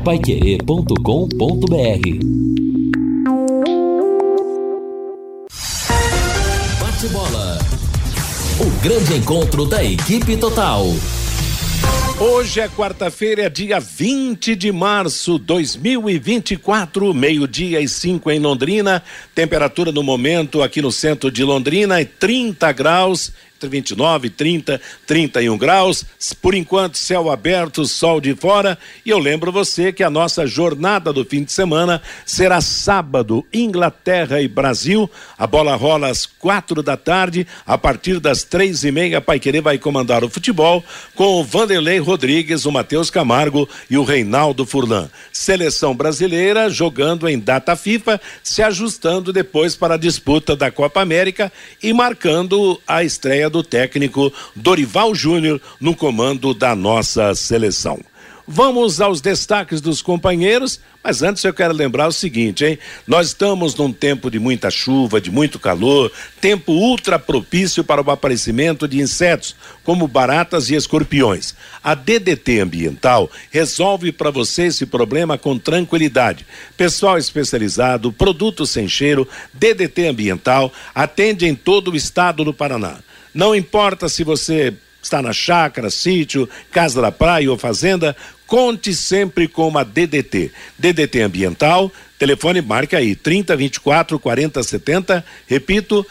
Paiquerê.com.br. Bate-bola. O grande encontro da equipe total. Hoje é quarta-feira, dia 20 de março 2024, 12:05 em Londrina. Temperatura no momento aqui no centro de Londrina é 30 graus. Entre 29, 30, 31 graus, por enquanto céu aberto, sol de fora, e eu lembro você que a nossa jornada do fim de semana será sábado, Inglaterra e Brasil, a bola rola às 4 da tarde, a partir das 3:30, Paiquerê vai comandar o futebol com o Vanderlei Rodrigues, o Matheus Camargo e o Reinaldo Furlan. Seleção brasileira jogando em data FIFA, se ajustando depois para a disputa da Copa América e marcando a estreia do técnico Dorival Júnior no comando da nossa seleção. Vamos aos destaques dos companheiros, mas antes eu quero lembrar o seguinte, hein? Nós estamos num tempo de muita chuva, de muito calor, tempo ultra propício para o aparecimento de insetos, como baratas e escorpiões. A DDT Ambiental resolve para você esse problema com tranquilidade. Pessoal especializado, produto sem cheiro, DDT Ambiental, atende em todo o estado do Paraná. Não importa se você está na chácara, sítio, casa da praia ou fazenda, conte sempre com uma DDT. DDT Ambiental, telefone marca aí, 3024-4070, repito,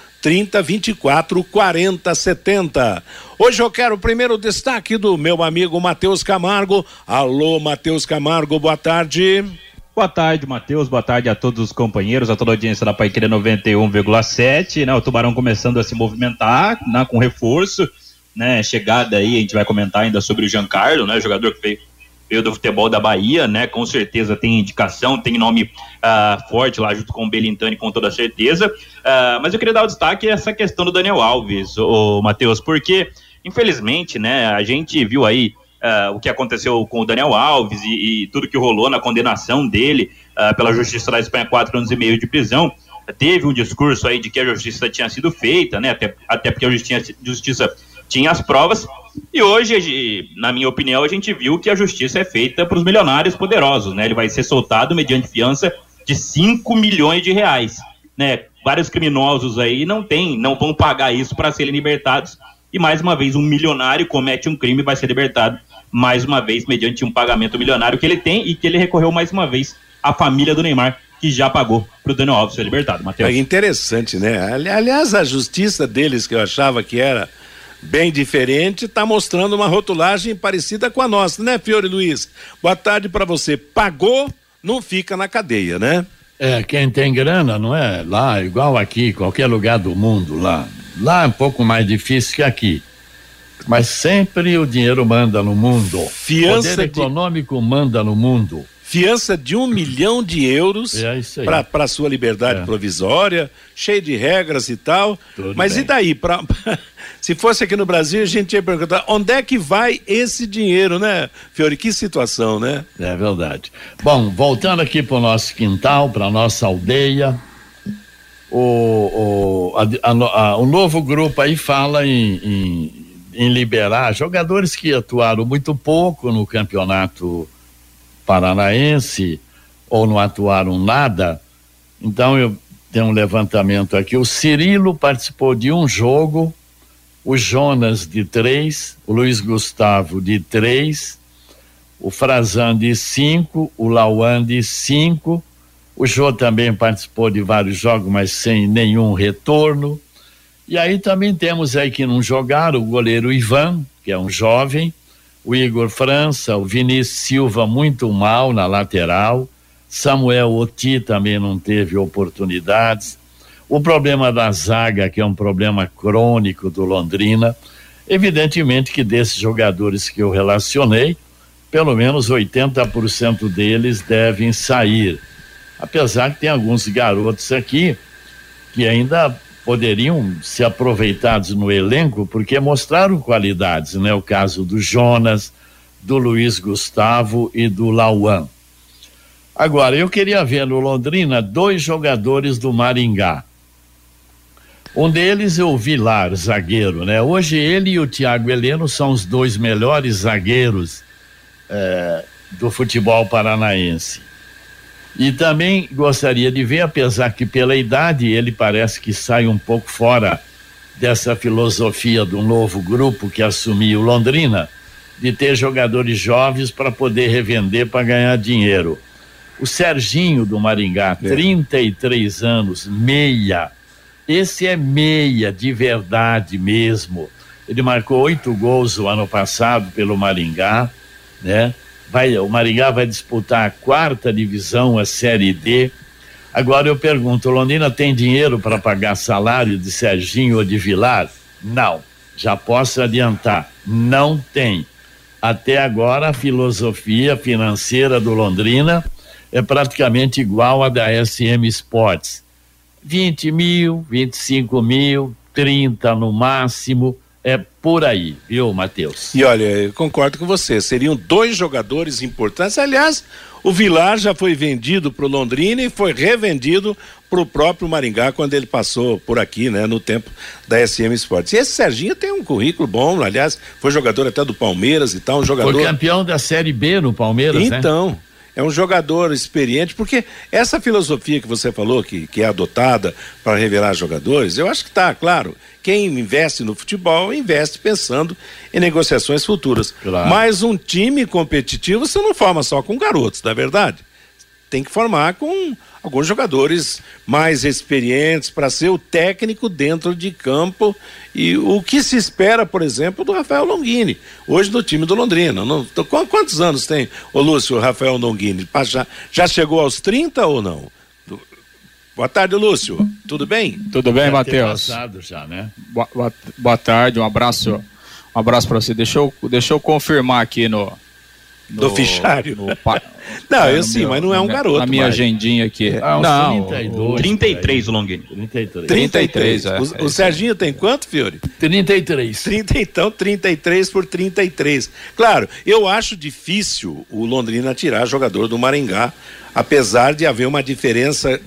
3024-4070. Hoje eu quero o primeiro destaque do meu amigo Matheus Camargo. Alô, Matheus Camargo, boa tarde. Boa tarde, Matheus, boa tarde a todos os companheiros, a toda a audiência da Paiquerê 91,7, né? O Tubarão começando a se movimentar, né? Com reforço, né? Chegada aí, a gente vai comentar ainda sobre o Giancarlo, né? Jogador que veio do futebol da Bahia, né? Com certeza tem indicação, tem nome forte lá junto com o Belintani, com toda certeza, mas eu queria dar o destaque a essa questão do Daniel Alves, o Matheus, porque infelizmente, né? A gente viu aí o que aconteceu com o Daniel Alves e tudo que rolou na condenação dele pela Justiça da Espanha, 4 anos e meio de prisão. Teve um discurso aí de que a justiça tinha sido feita, né? Até porque a justiça tinha as provas, e hoje, na minha opinião, a gente viu que a justiça é feita para os milionários poderosos, né? Ele vai ser soltado mediante fiança de 5 milhões de reais, né? Vários criminosos aí não vão pagar isso para serem libertados, e mais uma vez um milionário comete um crime e vai ser libertado mais uma vez mediante um pagamento milionário que ele tem e que ele recorreu mais uma vez à família do Neymar, que já pagou para o Daniel Alves ser libertado. Matheus. É interessante, né? Aliás, a justiça deles, que eu achava que era bem diferente, está mostrando uma rotulagem parecida com a nossa, né, Fiore Luiz? Boa tarde para você. Pagou, não fica na cadeia, né? Quem tem grana, não é? Lá, igual aqui, qualquer lugar do mundo, lá é um pouco mais difícil que aqui. Mas sempre o dinheiro manda no mundo. Poder econômico manda no mundo. Fiança de €1 milhão para sua liberdade provisória, cheio de regras e tal. Tudo mas bem. E daí? Se fosse aqui no Brasil, a gente ia perguntar onde é que vai esse dinheiro, né, Fiore? Que situação, né? É verdade. Bom, voltando aqui para o nosso quintal, para a nossa aldeia, o novo grupo aí fala em liberar jogadores que atuaram muito pouco no campeonato paranaense ou não atuaram nada. Então eu tenho um levantamento aqui. O Cirilo participou de um jogo, o Jonas de 3, o Luiz Gustavo de 3, o Frazan de 5, o Lauan de 5, o Jô também participou de vários jogos, mas sem nenhum retorno. E aí também temos aí que não jogaram o goleiro Ivan, que é um jovem, o Igor França, o Vinícius Silva muito mal na lateral, Samuel Oti também não teve oportunidades. O problema da zaga, que é um problema crônico do Londrina, evidentemente que desses jogadores que eu relacionei, pelo menos 80% deles devem sair. Apesar que tem alguns garotos aqui que ainda poderiam ser aproveitados no elenco porque mostraram qualidades, né? O caso do Jonas, do Luiz Gustavo e do Lauan. Agora, eu queria ver no Londrina 2 jogadores do Maringá. Um deles é o Vilar, zagueiro, né? Hoje ele e o Thiago Heleno são os 2 melhores zagueiros do futebol paranaense. E também gostaria de ver, apesar que pela idade ele parece que sai um pouco fora dessa filosofia do novo grupo que assumiu Londrina, de ter jogadores jovens para poder revender para ganhar dinheiro. O Serginho do Maringá, 33 anos, meia. Esse é meia de verdade mesmo. Ele marcou 8 gols o ano passado pelo Maringá, né? O Maringá vai disputar a 4ª divisão, a Série D. Agora eu pergunto, Londrina tem dinheiro para pagar salário de Serginho ou de Vilar? Não, já posso adiantar, não tem. Até agora a filosofia financeira do Londrina é praticamente igual à da SM Sports. 20 mil, 25 mil, 30 no máximo, é por aí, viu, Matheus? E olha, eu concordo com você, seriam 2 jogadores importantes. Aliás, o Vilar já foi vendido para o Londrina e foi revendido para o próprio Maringá quando ele passou por aqui, né, no tempo da SM Sports. E esse Serginho tem um currículo bom, aliás, foi jogador até do Palmeiras e tal, um jogador... Foi campeão da Série B no Palmeiras, então, né? É um jogador experiente, porque essa filosofia que você falou, que é adotada para revelar jogadores, eu acho que tá, claro, quem investe no futebol, investe pensando em negociações futuras. Claro. Mas um time competitivo você não forma só com garotos, não é verdade? Tem que formar com alguns jogadores mais experientes para ser o técnico dentro de campo, e o que se espera, por exemplo, do Rafael Longini, hoje no time do Londrina. Quantos anos tem o Lúcio, o Rafael Longini? Já chegou aos 30 ou não? Boa tarde, Lúcio. Tudo bem? Tudo bem, Matheus? Já, né? Boa tarde, um abraço para você. Deixa eu confirmar aqui do fichário. Não, eu sim, mas não é um garoto. Na minha agendinha aqui. Não, 33 o Longini. 33, é. O Serginho tem quanto, Fiore? 33. 33 por 33. Claro, eu acho difícil o Londrina tirar jogador do Maringá, apesar de haver uma diferença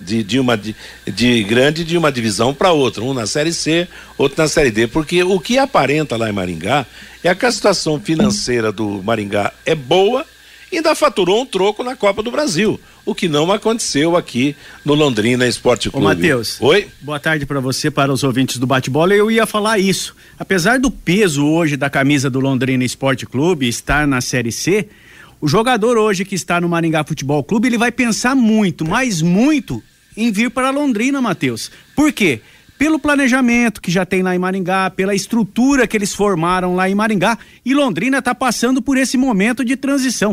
de grande de uma divisão para outra, um na Série C, outro na Série D, porque o que aparenta lá em Maringá é que a situação financeira do Maringá é boa e ainda faturou um troco na Copa do Brasil, o que não aconteceu aqui no Londrina Esporte Clube. Ô, Matheus. Oi? Boa tarde para você, para os ouvintes do Bate-Bola. Eu ia falar isso. Apesar do peso hoje da camisa do Londrina Esporte Clube estar na Série C, o jogador hoje que está no Maringá Futebol Clube, ele vai pensar muito, mas muito, em vir para Londrina, Matheus. Por quê? Pelo planejamento que já tem lá em Maringá, pela estrutura que eles formaram lá em Maringá, e Londrina está passando por esse momento de transição.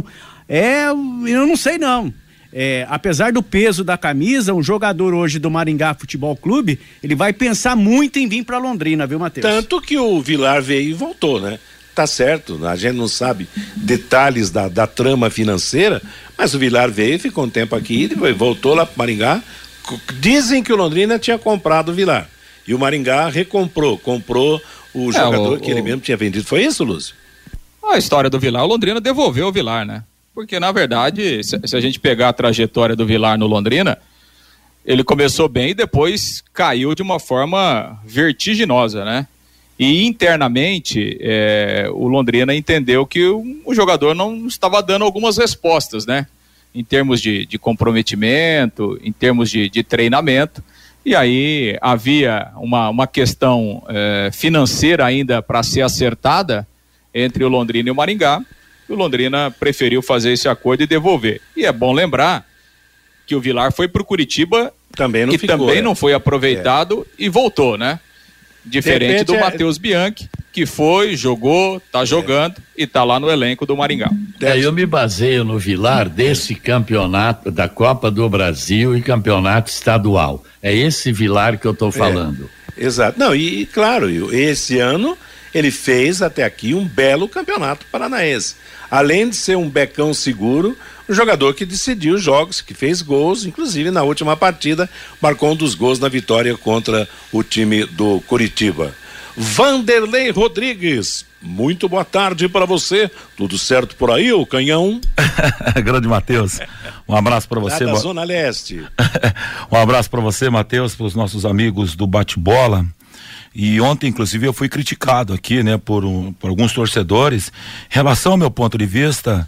Eu não sei não. Apesar do peso da camisa, um jogador hoje do Maringá Futebol Clube, ele vai pensar muito em vir para Londrina, viu, Matheus? Tanto que o Vilar veio e voltou, né? Tá certo, a gente não sabe detalhes da trama financeira, mas o Vilar veio, ficou um tempo aqui, depois voltou lá para Maringá. Dizem que o Londrina tinha comprado o Vilar e o Maringá comprou o jogador que ele mesmo tinha vendido. Foi isso, Lúcio? A história do Vilar, o Londrina devolveu o Vilar, né? Porque na verdade, se a gente pegar a trajetória do Vilar no Londrina, ele começou bem e depois caiu de uma forma vertiginosa, né? E internamente o Londrina entendeu que o jogador não estava dando algumas respostas, né? Em termos de comprometimento, em termos de treinamento, e aí havia uma questão financeira ainda para ser acertada entre o Londrina e o Maringá, e o Londrina preferiu fazer esse acordo e devolver. E é bom lembrar que o Vilar foi para o Curitiba, também não foi aproveitado e voltou, né? Diferente do Matheus Bianchi, que foi, jogou, tá jogando e tá lá no elenco do Maringá. Eu me baseio no Vilar desse campeonato da Copa do Brasil e campeonato estadual. É esse Vilar que eu tô falando. Exato. Não, e claro, esse ano ele fez até aqui um belo campeonato paranaense. Além de ser um becão seguro, um jogador que decidiu os jogos, que fez gols, inclusive na última partida, marcou um dos gols na vitória contra o time do Curitiba. Vanderlei Rodrigues, muito boa tarde para você. Tudo certo por aí, ô canhão? Grande Matheus, um abraço para você. Da Zona Leste. Um abraço para você, Matheus, para os nossos amigos do Bate-Bola. E ontem, inclusive, eu fui criticado aqui, né, por alguns torcedores, em relação ao meu ponto de vista,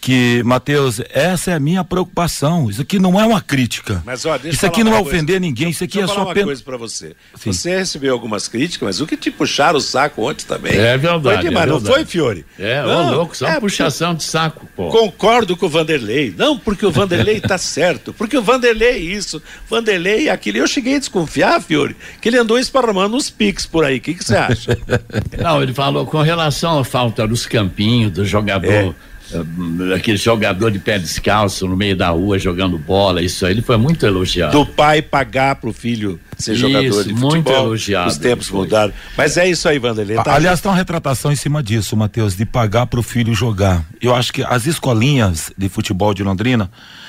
que, Matheus, essa é a minha preocupação. Isso aqui não é uma crítica. Mas, ó, isso aqui não é ofender ninguém, isso aqui é só uma coisa pra você. Sim. Você recebeu algumas críticas, mas o que te puxaram o saco ontem também. É verdade. Foi demais, não foi, Fiore? Louco, só puxação de saco, pô. Concordo com o Vanderlei. Não, porque o Vanderlei tá certo. Porque o Vanderlei isso, Vanderlei aquilo. Eu cheguei a desconfiar, Fiore, que ele andou esparramando uns piques por aí. O que você acha? Não, ele falou com relação à falta dos campinhos, do jogador... aquele jogador de pé descalço no meio da rua jogando bola, isso aí ele foi muito elogiado. Do pai pagar pro filho ser jogador de futebol. Muito elogiado. Os tempos mudaram. Mas é isso aí, Vanderlei. Aliás, tem uma retratação em cima disso, Matheus, de pagar pro filho jogar. Eu acho que as escolinhas de futebol de Londrina,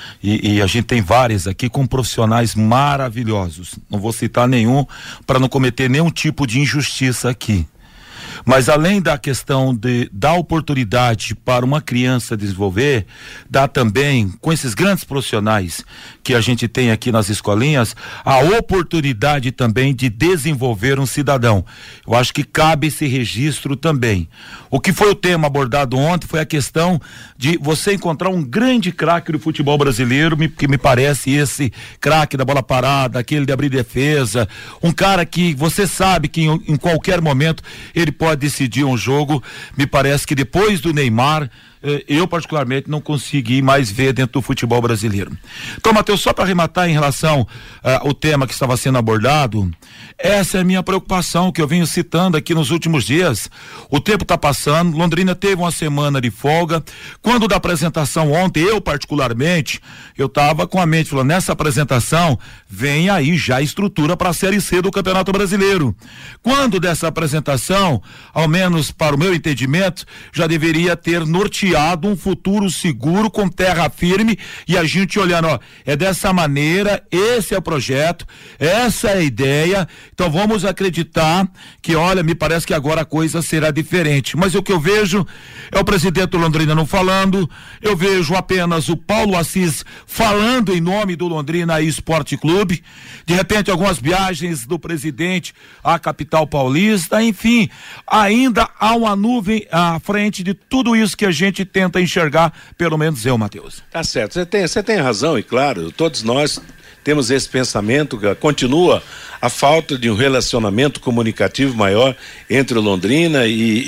e a gente tem várias aqui com profissionais maravilhosos. Não vou citar nenhum para não cometer nenhum tipo de injustiça aqui. Mas além da questão de dar oportunidade para uma criança desenvolver, dá também, com esses grandes profissionais que a gente tem aqui nas escolinhas, a oportunidade também de desenvolver um cidadão. Eu acho que cabe esse registro também. O que foi o tema abordado ontem foi a questão de você encontrar um grande craque do futebol brasileiro, que me parece esse craque da bola parada, aquele de abrir defesa, um cara que você sabe que em qualquer momento ele pode decidir um jogo. Me parece que depois do Neymar, eu particularmente não consegui mais ver dentro do futebol brasileiro. Então, Matheus, só para arrematar em relação ao tema que estava sendo abordado, essa é a minha preocupação que eu venho citando aqui nos últimos dias. O tempo está passando, Londrina teve uma semana de folga. Quando da apresentação ontem, eu particularmente, eu estava com a mente falando, nessa apresentação vem aí já a estrutura para a Série C do Campeonato Brasileiro. Quando dessa apresentação, ao menos para o meu entendimento, já deveria ter norteado um futuro seguro com terra firme e a gente olhando, ó, é dessa maneira, esse é o projeto, essa é a ideia, então vamos acreditar que, olha, me parece que agora a coisa será diferente, mas o que eu vejo é o presidente do Londrina não falando, eu vejo apenas o Paulo Assis falando em nome do Londrina Esporte Clube, de repente algumas viagens do presidente à capital paulista, enfim, ainda há uma nuvem à frente de tudo isso que a gente tenta enxergar, pelo menos eu, Matheus. Tá certo, você tem razão, e claro, todos nós temos esse pensamento, que continua a falta de um relacionamento comunicativo maior entre o Londrina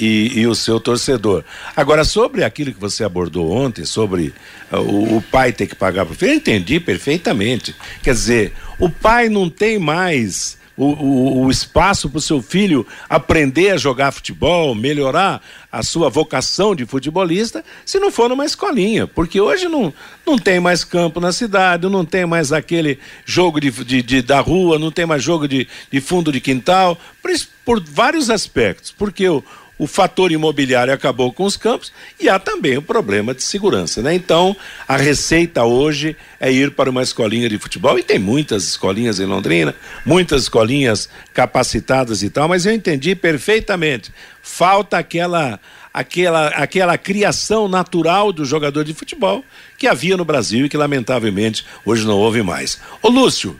e o seu torcedor. Agora, sobre aquilo que você abordou ontem, sobre o pai ter que pagar pro filho, eu entendi perfeitamente. Quer dizer, o pai não tem mais o espaço para o seu filho aprender a jogar futebol, melhorar a sua vocação de futebolista, se não for numa escolinha, porque hoje não tem mais campo na cidade, não tem mais aquele jogo da rua, não tem mais jogo de fundo de quintal, por vários aspectos, porque o fator imobiliário acabou com os campos e há também o problema de segurança, né? Então, a receita hoje é ir para uma escolinha de futebol, e tem muitas escolinhas em Londrina, muitas escolinhas capacitadas e tal, mas eu entendi perfeitamente. Falta aquela criação natural do jogador de futebol que havia no Brasil e que lamentavelmente hoje não houve mais. Ô Lúcio,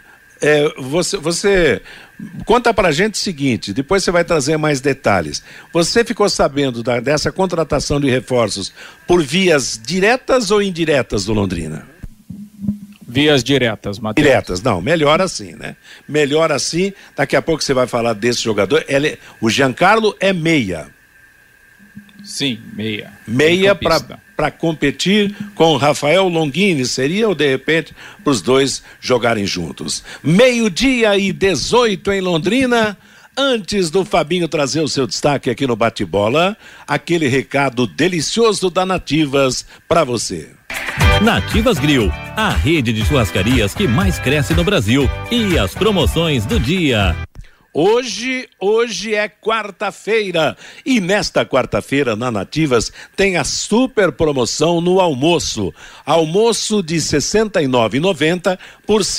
você conta pra gente o seguinte, depois você vai trazer mais detalhes. Você ficou sabendo dessa contratação de reforços por vias diretas ou indiretas do Londrina? Vias diretas, Matheus. Diretas, não, melhor assim, né? Melhor assim, daqui a pouco você vai falar desse jogador. O Giancarlo é meia. Sim, meia. Meia para competir com o Rafael Longini, seria, ou de repente para os dois jogarem juntos. 12:18 em Londrina. Antes do Fabinho trazer o seu destaque aqui no Bate-Bola, aquele recado delicioso da Nativas para você. Nativas Grill, a rede de churrascarias que mais cresce no Brasil, e as promoções do dia. Hoje é quarta-feira e nesta quarta-feira na Nativas tem a super promoção no almoço. Almoço de R$ 69,90 por R$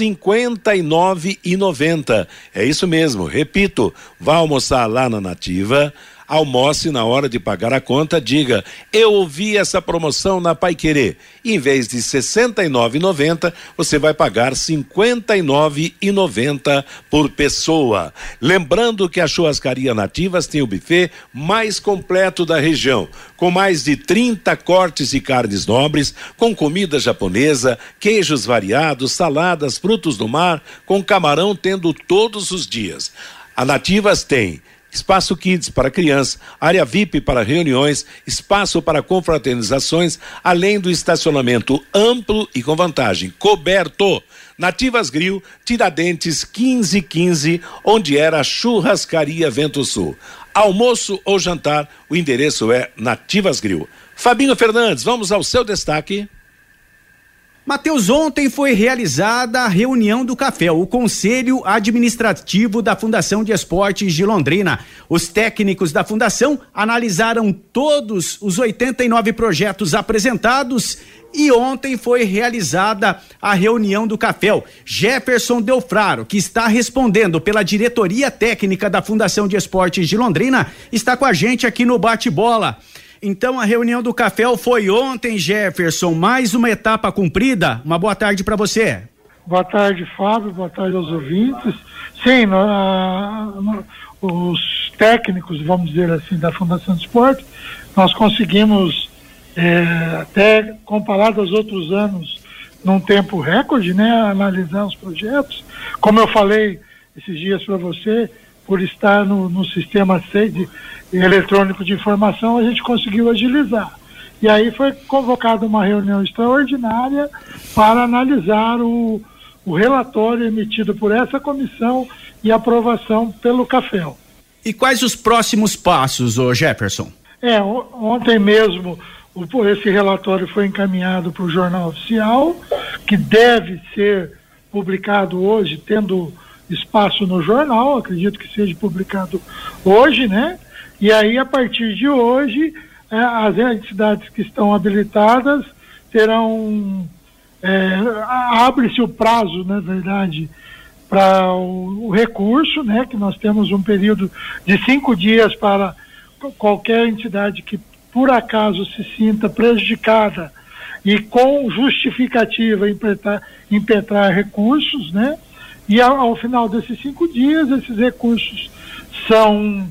59,90. É isso mesmo, repito, vá almoçar lá na Nativa. Almoce na hora de pagar a conta, diga: eu ouvi essa promoção na Paiquerê. Em vez de R$ 69,90, você vai pagar R$ 59,90 por pessoa. Lembrando que a Churrascaria Nativas tem o buffet mais completo da região, com mais de 30 cortes de carnes nobres, com comida japonesa, queijos variados, saladas, frutos do mar, com camarão tendo todos os dias. A Nativas tem espaço kids para crianças, área VIP para reuniões, espaço para confraternizações, além do estacionamento amplo e com vantagem, coberto. Nativas Grill, Tiradentes 1515, onde era a Churrascaria Vento Sul. Almoço ou jantar, o endereço é Nativas Grill. Fabinho Fernandes, vamos ao seu destaque. Matheus, ontem foi realizada a reunião do Café, o Conselho Administrativo da Fundação de Esportes de Londrina. Os técnicos da Fundação analisaram todos os 89 projetos apresentados e ontem foi realizada a reunião do Café. Jefferson Delfraro, que está respondendo pela diretoria técnica da Fundação de Esportes de Londrina, está com a gente aqui no Bate-Bola. Então a reunião do Café foi ontem, Jefferson, mais uma etapa cumprida. Uma boa tarde para você. Boa tarde, Fábio, boa tarde aos ouvintes. Sim, os técnicos, vamos dizer assim, da Fundação de Esporte, nós conseguimos, até comparado aos outros anos, num tempo recorde, né, analisar os projetos. Como eu falei esses dias para você, por estar no sistema eletrônico de informação, a gente conseguiu agilizar. E aí foi convocada uma reunião extraordinária para analisar o relatório emitido por essa comissão e aprovação pelo CAFEL. E quais os próximos passos, Jefferson? Ontem mesmo esse relatório foi encaminhado para o Jornal Oficial, que deve ser publicado hoje, tendo espaço no jornal, acredito que seja publicado hoje, né? E aí, a partir de hoje, as entidades que estão habilitadas terão, abre-se o prazo, na verdade, para o recurso, né? Que nós temos um período de 5 dias para qualquer entidade que, por acaso, se sinta prejudicada e com justificativa impetrar recursos, né? E ao final desses 5 dias, esses recursos são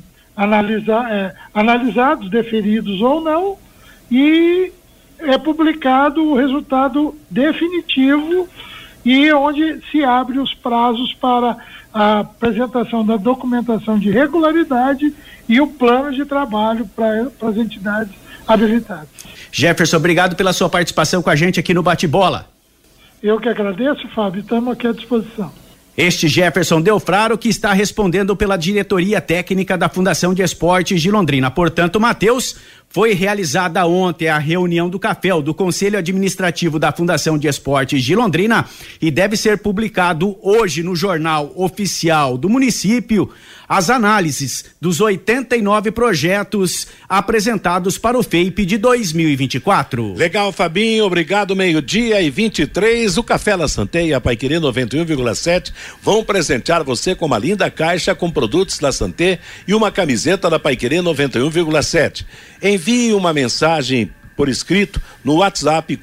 analisados, deferidos ou não, e é publicado o resultado definitivo e onde se abre os prazos para a apresentação da documentação de regularidade e o plano de trabalho para as entidades habilitadas. Jefferson, obrigado pela sua participação com a gente aqui no Bate-Bola. Eu que agradeço, Fábio, estamos aqui à disposição. Este Jefferson Delfraro, que está respondendo pela diretoria técnica da Fundação de Esportes de Londrina. Portanto, Matheus, foi realizada ontem a reunião do CAFEL, do Conselho Administrativo da Fundação de Esportes de Londrina, e deve ser publicado hoje no Jornal Oficial do município as análises dos 89 projetos apresentados para o FEIP de 2024. Legal, Fabinho, obrigado. 12:23, o Café La Santé e a Paiquerê 91,7 vão presentear você com uma linda caixa com produtos La Santé e uma camiseta da Paiquerê 91,7. Envie uma mensagem por escrito no WhatsApp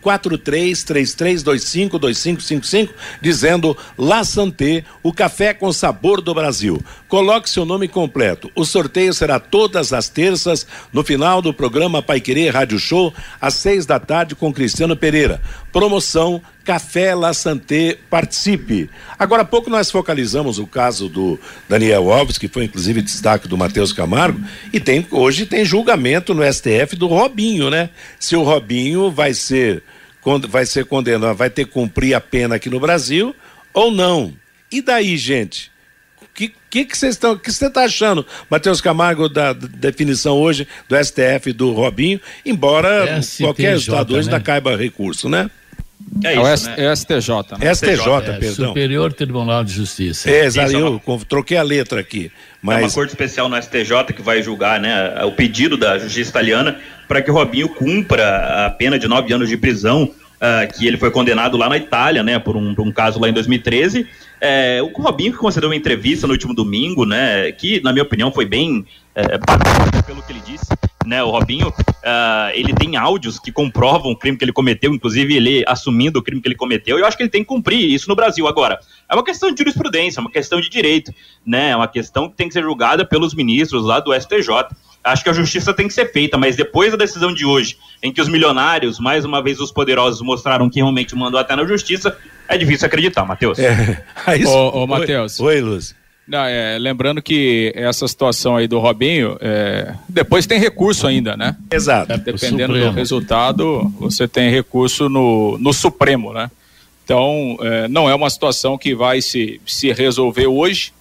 4333252555 dizendo La Santé, o café com sabor do Brasil. Coloque seu nome completo. O sorteio será todas as terças no final do programa Paiquerê Rádio Show às 6h com Cristiano Pereira. Promoção Café La Santé, participe. Agora há pouco nós focalizamos o caso do Daniel Alves, que foi inclusive destaque do Matheus Camargo, e hoje tem julgamento no STF do Robinho, né? Se o Robinho vai ser condenado, vai ter que cumprir a pena aqui no Brasil ou não. E daí, gente? O que você está achando, Matheus Camargo, da definição hoje do STF do Robinho, embora qualquer estado hoje, né, caiba recurso, né? É isso, né? STJ, né? STJ, perdão. Superior Tribunal de Justiça. Exato, eu troquei a letra aqui. Mas... É uma corte especial no STJ que vai julgar, né, o pedido da justiça italiana para que Robinho cumpra a pena de 9 anos de prisão que ele foi condenado lá na Itália, né, por um caso lá em 2013. O Robinho, que concedeu uma entrevista no último domingo, né, que na minha opinião foi bem bacana pelo que ele disse, né, o Robinho, ele tem áudios que comprovam o crime que ele cometeu, inclusive ele assumindo o crime que ele cometeu, e eu acho que ele tem que cumprir isso no Brasil. Agora, é uma questão de jurisprudência, é uma questão de direito, né, é uma questão que tem que ser julgada pelos ministros lá do STJ. Acho que a justiça tem que ser feita, mas depois da decisão de hoje, em que os milionários, mais uma vez os poderosos, mostraram que realmente mandou até na justiça, é difícil acreditar, Matheus. Ô, Matheus. Oi, Lúcio. Não, lembrando que essa situação aí do Robinho, depois tem recurso ainda, né? Exato. Dependendo do resultado, você tem recurso no Supremo, né? Então, não é uma situação que vai se resolver hoje.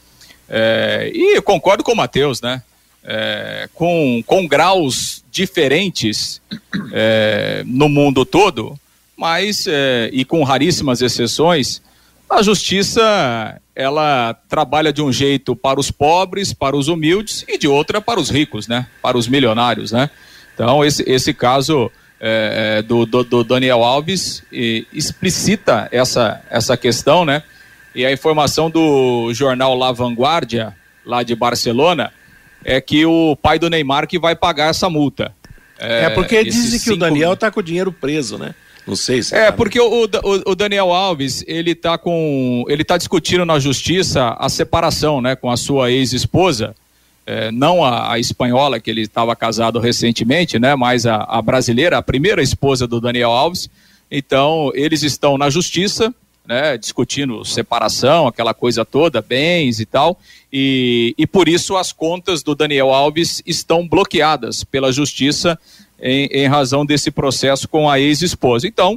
E eu concordo com o Matheus, né? Com graus diferentes no mundo todo, mas e com raríssimas exceções, a justiça ela trabalha de um jeito para os pobres, para os humildes e de outra para os ricos, né? Para os milionários, né? Então esse caso do Daniel Alves explicita essa questão, né? E a informação do jornal La Vanguardia, lá de Barcelona, é que o pai do Neymar que vai pagar essa multa. Porque dizem que o Daniel tá com o dinheiro preso, né? Não sei se... porque o Daniel Alves, ele tá discutindo na justiça a separação, né, com a sua ex-esposa, não a espanhola, que ele estava casado recentemente, né, mas a brasileira, a primeira esposa do Daniel Alves. Então, eles estão na justiça, né, discutindo separação, aquela coisa toda, bens e tal, e por isso as contas do Daniel Alves estão bloqueadas pela justiça em razão desse processo com a ex-esposa. Então,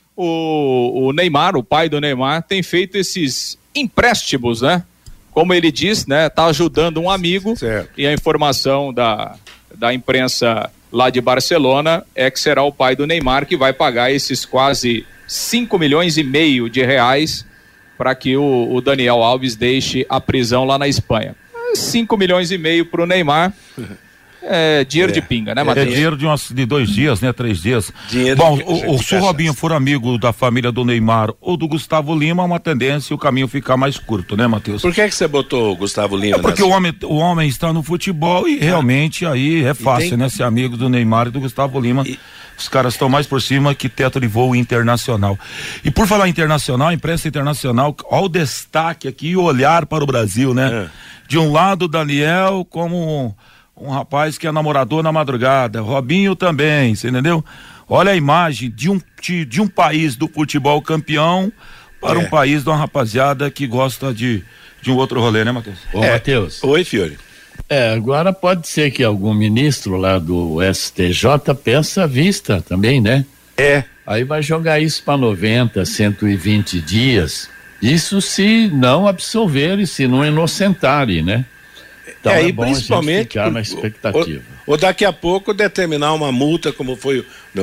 o Neymar, o pai do Neymar, tem feito esses empréstimos, né? Como ele diz, né? Tá ajudando um amigo, certo. E a informação da imprensa lá de Barcelona é que será o pai do Neymar que vai pagar esses quase 5,5 milhões de reais para que o Daniel Alves deixe a prisão lá na Espanha. 5,5 milhões para o Neymar. Dinheiro de pinga, né, Matheus? Dinheiro de 2 dias, né? 3 dias. Bom, se o Robinho for amigo da família do Neymar ou do Gustavo Lima, é uma tendência o caminho ficar mais curto, né, Matheus? Por que você botou o Gustavo Lima? Porque o homem está no futebol e realmente aí é fácil, né? Ser amigo do Neymar e do Gustavo Lima. Os caras estão mais por cima que teto de voo internacional. E por falar internacional, a imprensa internacional, olha o destaque aqui e o olhar para o Brasil, né? De um lado, Daniel como um rapaz que é namorador na madrugada, Robinho também, você entendeu? Olha a imagem de um país do futebol campeão para um país de uma rapaziada que gosta de um outro rolê, né, Matheus? Matheus. Oi, Fiore. Agora pode ser que algum ministro lá do STJ peça à vista também, né? Aí vai jogar isso para 90, 120 dias, isso se não absolverem, se não inocentarem, né? Então e principalmente ficar na expectativa. Ou daqui a pouco determinar uma multa, como foi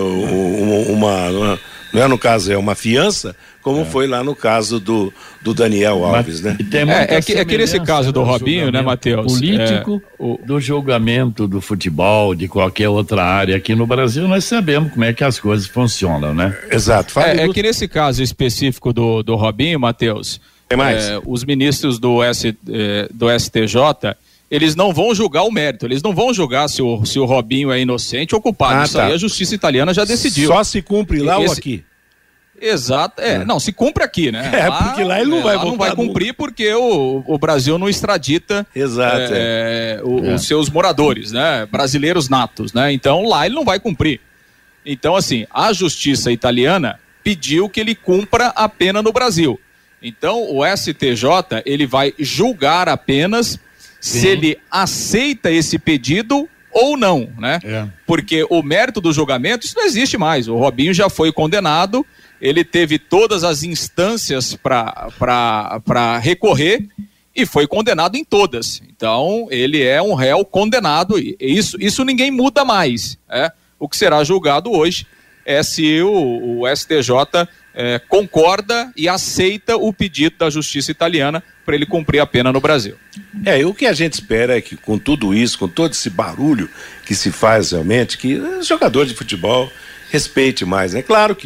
não é no caso, é uma fiança, como foi lá no caso do Daniel Alves, né? Que nesse caso do Robinho, né, Matheus? Político do julgamento do futebol, de qualquer outra área aqui no Brasil, nós sabemos como é que as coisas funcionam, né? Exato. Que nesse caso específico do Robinho, Matheus, tem mais? Os ministros do STJ, eles não vão julgar o mérito, eles não vão julgar se o Robinho é inocente ou culpado. Isso aí a justiça italiana já decidiu. Só se cumpre lá ou aqui? Exato, não, se cumpre aqui, né? Porque lá ele não vai voltar. Não vai cumprir porque o Brasil não extradita os seus moradores, né? Brasileiros natos, né? Então lá ele não vai cumprir. Então, assim, a justiça italiana pediu que ele cumpra a pena no Brasil. Então, o STJ, ele vai julgar apenas se ele aceita esse pedido ou não, né? Porque o mérito do julgamento, isso não existe mais. O Robinho já foi condenado, ele teve todas as instâncias para recorrer e foi condenado em todas. Então, ele é um réu condenado, e isso ninguém muda mais. O que será julgado hoje é se o STJ concorda e aceita o pedido da justiça italiana para ele cumprir a pena no Brasil. E o que a gente espera é que com tudo isso, com todo esse barulho que se faz realmente, que o jogador de futebol respeite mais, né? Claro que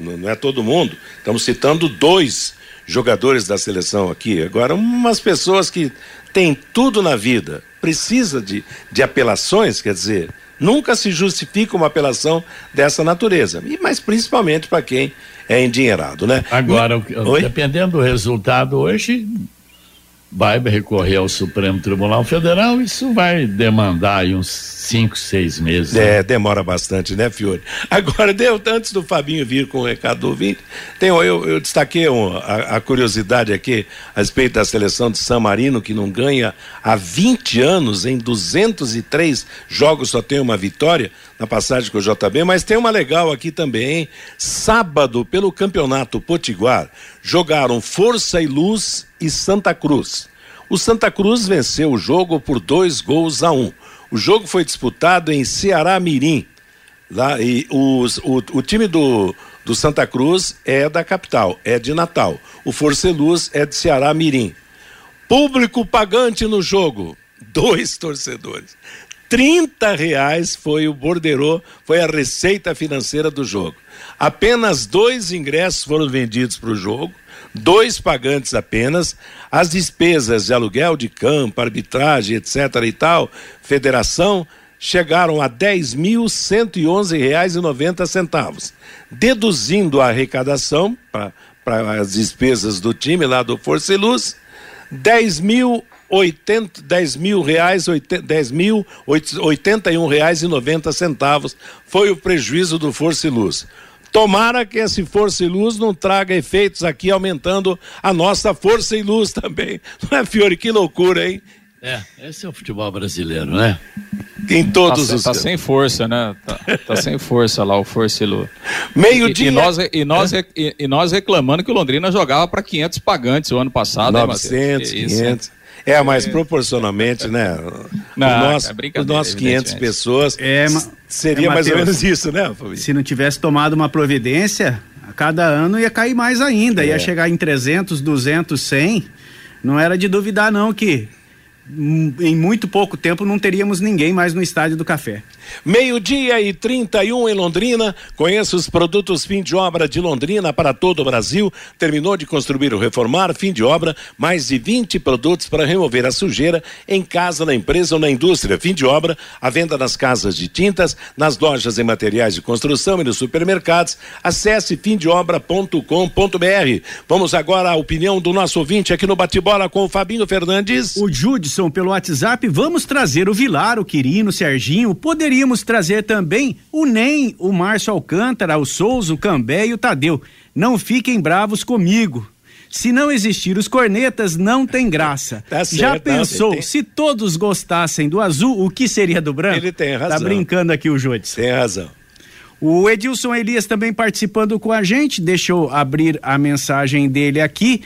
não é todo mundo. Estamos citando 2 jogadores da seleção aqui. Agora, umas pessoas que têm tudo na vida, precisa de apelações, quer dizer, nunca se justifica uma apelação dessa natureza. Mas principalmente para quem é endinheirado, né? Agora, dependendo do resultado hoje, vai recorrer ao Supremo Tribunal Federal, isso vai demandar aí uns 5, 6 meses. Demora bastante, né, Fiore? Agora, antes do Fabinho vir com o recado do ouvinte, eu destaquei a curiosidade aqui a respeito da seleção de San Marino, que não ganha há 20 anos, em 203 jogos só tem uma vitória na passagem com o JB, mas tem uma legal aqui também, hein? Sábado, pelo Campeonato Potiguar, jogaram Força e Luz e Santa Cruz. O Santa Cruz venceu o jogo por 2-1. O jogo foi disputado em Ceará Mirim. Lá, e o time do Santa Cruz é da capital, é de Natal. O Força e Luz é de Ceará Mirim. Público pagante no jogo, 2 torcedores. R$30 foi o borderô, foi a receita financeira do jogo. Apenas 2 ingressos foram vendidos para o jogo, 2 pagantes apenas. As despesas de aluguel de campo, arbitragem, etc. e tal, federação, chegaram a R$10.111,90. Deduzindo a arrecadação para as despesas do time lá do Força e Luz, R$10.081,90 foi o prejuízo do Força e Luz. Tomara que esse Força e Luz não traga efeitos aqui, aumentando a nossa Força e Luz também. Não é, Fiore? Que loucura, hein? Esse é o futebol brasileiro, né? Em todos os... Tá sem força, né? Tá sem força lá o Força e Luz. Meio-dia... E nós reclamando que o Londrina jogava para 500 pagantes o ano passado. 900, 500... mas proporcionalmente, né? Os nossos 500 pessoas, seria mais ou menos isso, né, Fabinho? Se não tivesse tomado uma providência, a cada ano ia cair mais ainda, ia chegar em 300, 200, 100, não era de duvidar não que em muito pouco tempo não teríamos ninguém mais no Estádio do Café. 12:31 em Londrina. Conheça os produtos fim de obra de Londrina para todo o Brasil. Terminou de construir ou reformar, fim de obra, mais de 20 produtos para remover a sujeira em casa, na empresa ou na indústria. Fim de obra, a venda nas casas de tintas, nas lojas e materiais de construção e nos supermercados. Acesse fimdeobra.com.br. Vamos agora à opinião do nosso ouvinte aqui no Bate-Bola com o Fabinho Fernandes. O Judson pelo WhatsApp, vamos trazer o Vilar, o Quirino, o Serginho, poderíamos trazer também o Nem, o Márcio Alcântara, o Souza, o Cambé e o Tadeu. Não fiquem bravos comigo. Se não existir os cornetas, não tem graça. Tá certo, já pensou, se todos gostassem do azul, o que seria do branco? Ele tem razão. Tá brincando aqui o Judson. Tem razão. O Edilson Elias também participando com a gente, deixa eu abrir a mensagem dele aqui.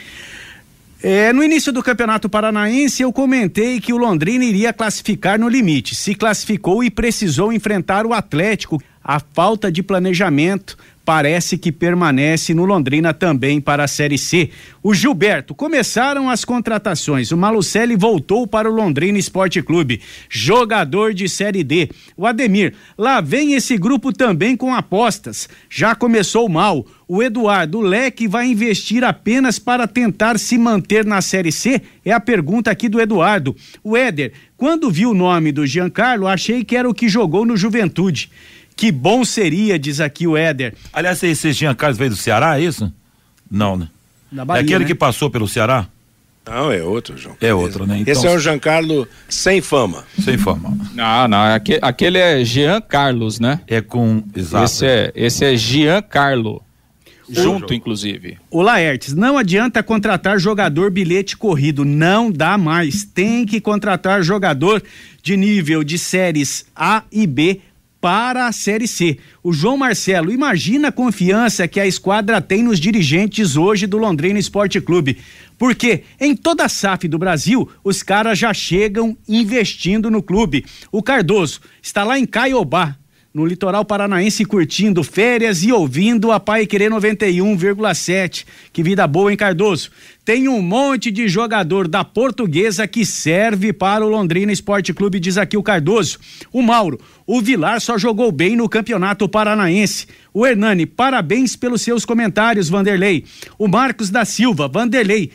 No início do Campeonato Paranaense eu comentei que o Londrina iria classificar no limite, se classificou e precisou enfrentar o Atlético. A falta de planejamento parece que permanece no Londrina também para a Série C. O Gilberto, começaram as contratações, o Malucelli voltou para o Londrina Esporte Clube, jogador de Série D. O Ademir, lá vem esse grupo também com apostas, já começou mal. O Eduardo, o Leque vai investir apenas para tentar se manter na Série C? É a pergunta aqui do Eduardo. O Éder, quando vi o nome do Giancarlo, achei que era o que jogou no Juventude. Que bom seria, diz aqui o Éder. Aliás, esse Giancarlo veio do Ceará, é isso? Não, né? Da Bahia, é aquele, né, que passou pelo Ceará? Não, é outro, João. É outro, né? Então... Esse é o Giancarlo sem fama. Sem fama. Não, aquele é Jean Carlos, né? É com... Exato. Esse é Giancarlo. Junto, inclusive. O Laertes, não adianta contratar jogador bilhete corrido, não dá mais. Tem que contratar jogador de nível de séries A e B para a Série C. O João Marcelo, imagina a confiança que a esquadra tem nos dirigentes hoje do Londrina Esporte Clube. Porque em toda a SAF do Brasil, os caras já chegam investindo no clube. O Cardoso está lá em Caiobá, no litoral paranaense, curtindo férias e ouvindo a Paiquerê 91,7. Que vida boa, hein, Cardoso? Tem um monte de jogador da Portuguesa que serve para o Londrina Esporte Clube, diz aqui o Cardoso. O Mauro, o Vilar só jogou bem no Campeonato Paranaense. O Hernani, parabéns pelos seus comentários, Vanderlei. O Marcos da Silva, Vanderlei,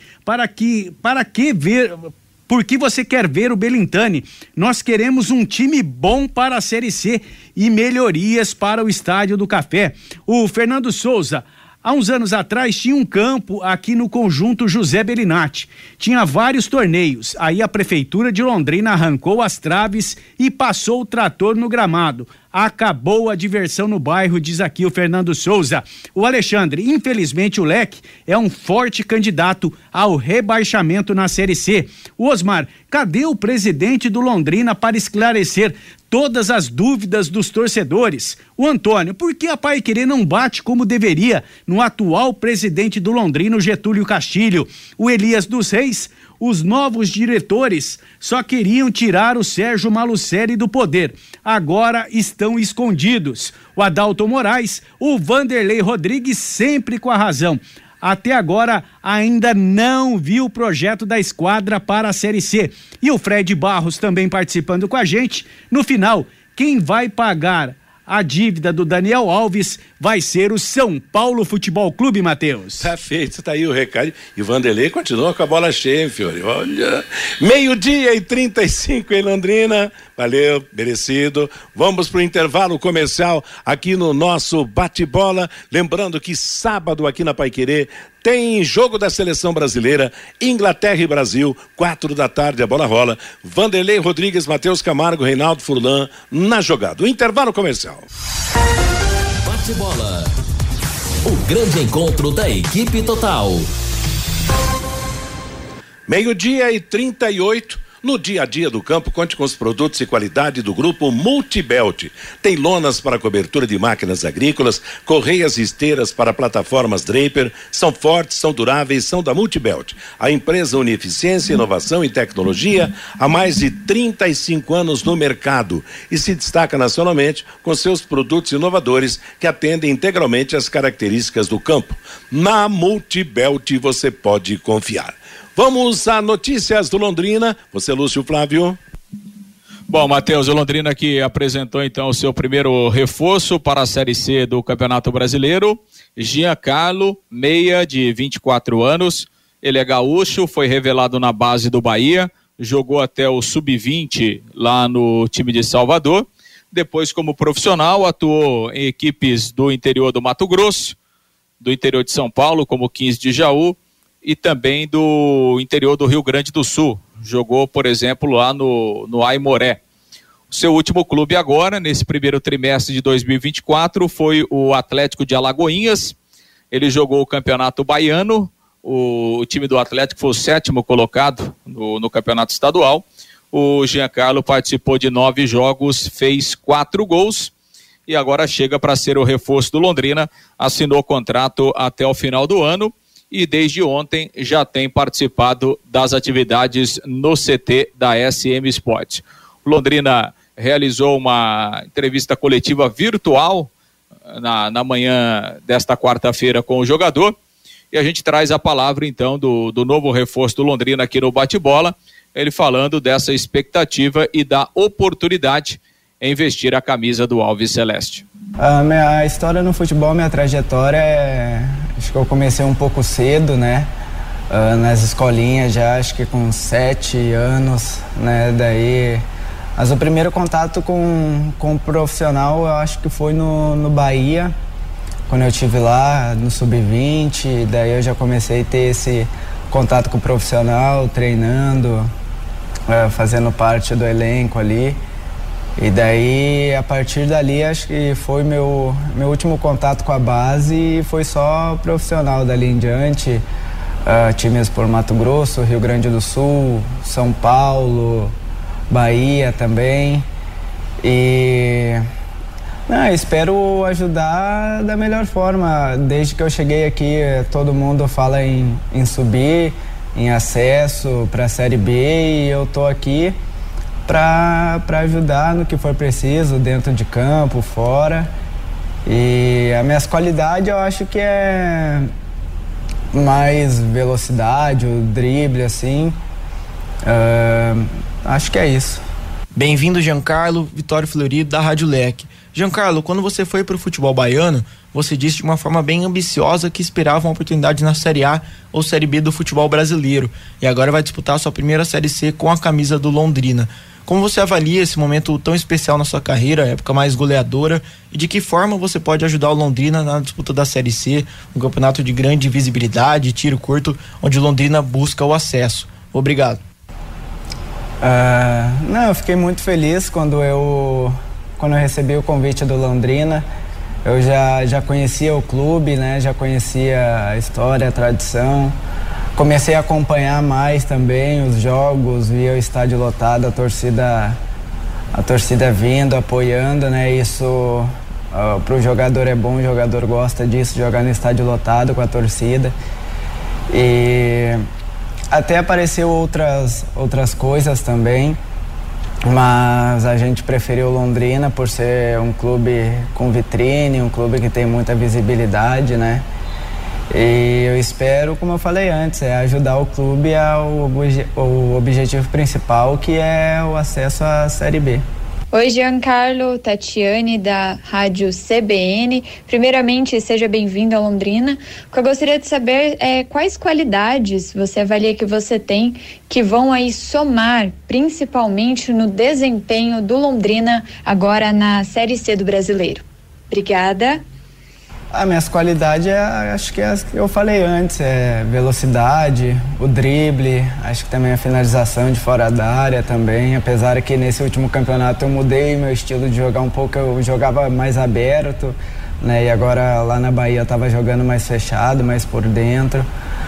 por que você quer ver o Belintani? Nós queremos um time bom para a Série C e melhorias para o Estádio do Café. O Fernando Souza, há uns anos atrás tinha um campo aqui no conjunto José Bellinati. Tinha vários torneios. Aí a prefeitura de Londrina arrancou as traves e passou o trator no gramado. Acabou a diversão no bairro, diz aqui o Fernando Souza. O Alexandre, infelizmente o Leque é um forte candidato ao rebaixamento na Série C. O Osmar, cadê o presidente do Londrina para esclarecer todas as dúvidas dos torcedores? O Antônio, por que a Paiquerê não bate como deveria no atual presidente do Londrina, Getúlio Castilho? O Elias dos Reis, os novos diretores só queriam tirar o Sérgio Malucelli do poder. Agora estão escondidos. O Adalto Moraes, o Vanderlei Rodrigues sempre com a razão. Até agora ainda não viu o projeto da esquadra para a Série C. E o Fred Barros também participando com a gente. No final, quem vai pagar a dívida do Daniel Alves vai ser o São Paulo Futebol Clube, Matheus. Tá feito, tá aí o recado. E o Vanderlei continua com a bola cheia, hein, Fiore? Olha, 12:35 em Londrina. Valeu, merecido. Vamos pro intervalo comercial aqui no nosso bate-bola. Lembrando que sábado aqui na Paiquerê tem jogo da seleção brasileira, Inglaterra e Brasil, 16h, a bola rola. Vanderlei Rodrigues, Matheus Camargo, Reinaldo Furlan na jogada. O intervalo comercial. Bate-bola. O grande encontro da equipe total. 12:38. No dia a dia do campo, conte com os produtos e qualidade do grupo Multibelt. Tem lonas para cobertura de máquinas agrícolas, correias e esteiras para plataformas Draper, são fortes, são duráveis, são da Multibelt. A empresa une eficiência, inovação e tecnologia há mais de 35 anos no mercado e se destaca nacionalmente com seus produtos inovadores que atendem integralmente às características do campo. Na Multibelt você pode confiar. Vamos a notícias do Londrina. Você, Lúcio Flávio. Bom, Matheus, o Londrina que apresentou então o seu primeiro reforço para a Série C do Campeonato Brasileiro. Giancarlo, meia de 24 anos. Ele é gaúcho, foi revelado na base do Bahia, jogou até o Sub-20 lá no time de Salvador. Depois, como profissional, atuou em equipes do interior do Mato Grosso, do interior de São Paulo, como 15 de Jaú, e também do interior do Rio Grande do Sul. Jogou, por exemplo, lá no Aimoré. O seu último clube agora, nesse primeiro trimestre de 2024, foi o Atlético de Alagoinhas. Ele jogou o Campeonato Baiano. O time do Atlético foi o 7º colocado no Campeonato Estadual. O Giancarlo participou de 9 jogos, fez 4 gols e agora chega para ser o reforço do Londrina. Assinou contrato até o final do ano. E desde ontem já tem participado das atividades no CT da SM Sports. O Londrina realizou uma entrevista coletiva virtual na manhã desta quarta-feira com o jogador, e a gente traz a palavra então do novo reforço do Londrina aqui no bate-bola, ele falando dessa expectativa e da oportunidade em vestir a camisa do Alves Celeste. A minha história no futebol, minha trajetória, acho que eu comecei um pouco cedo, né? Nas escolinhas já, acho que com 7 anos, né? Daí, mas o primeiro contato com o profissional, eu acho que foi no Bahia, quando eu estive lá no Sub-20, daí eu já comecei a ter esse contato com o profissional, treinando, fazendo parte do elenco ali. E daí, a partir dali, acho que foi meu último contato com a base e foi só profissional dali em diante. Times por Mato Grosso, Rio Grande do Sul, São Paulo, Bahia também. E espero ajudar da melhor forma. Desde que eu cheguei aqui, todo mundo fala em subir, em acesso para a Série B, e eu tô aqui para ajudar no que for preciso, dentro de campo, fora. E as minhas qualidades eu acho que é mais velocidade, o drible, assim. Acho que é isso. Bem-vindo, Giancarlo, Vitório Florido, da Rádio Leque. Giancarlo, quando você foi para o futebol baiano, você disse de uma forma bem ambiciosa que esperava uma oportunidade na Série A ou Série B do futebol brasileiro, e agora vai disputar a sua primeira Série C com a camisa do Londrina. Como você avalia esse momento tão especial na sua carreira, a época mais goleadora, e de que forma você pode ajudar o Londrina na disputa da Série C, um campeonato de grande visibilidade, tiro curto, onde o Londrina busca o acesso? Obrigado. Eu fiquei muito feliz quando eu recebi o convite do Londrina. Eu já conhecia o clube, né? Já conhecia a história, a tradição. Comecei a acompanhar mais também os jogos, via o estádio lotado, a torcida vindo, apoiando, né? Isso para o jogador é bom, o jogador gosta disso, jogar no estádio lotado com a torcida. E até apareceu outras coisas também, mas a gente preferiu Londrina por ser um clube com vitrine, um clube que tem muita visibilidade, né? E eu espero, como eu falei antes, ajudar o clube ao objetivo principal, que é o acesso à Série B. Oi, Giancarlo, Tatiane da Rádio CBN. Primeiramente, seja bem-vindo a Londrina. O que eu gostaria de saber é quais qualidades você avalia que você tem que vão aí somar, principalmente no desempenho do Londrina agora na Série C do Brasileiro. Obrigada. As minhas qualidades, acho que é as que eu falei antes, velocidade, o drible, acho que também a finalização de fora da área também, apesar que nesse último campeonato eu mudei meu estilo de jogar um pouco, eu jogava mais aberto, né, e agora lá na Bahia eu estava jogando mais fechado, mais por dentro,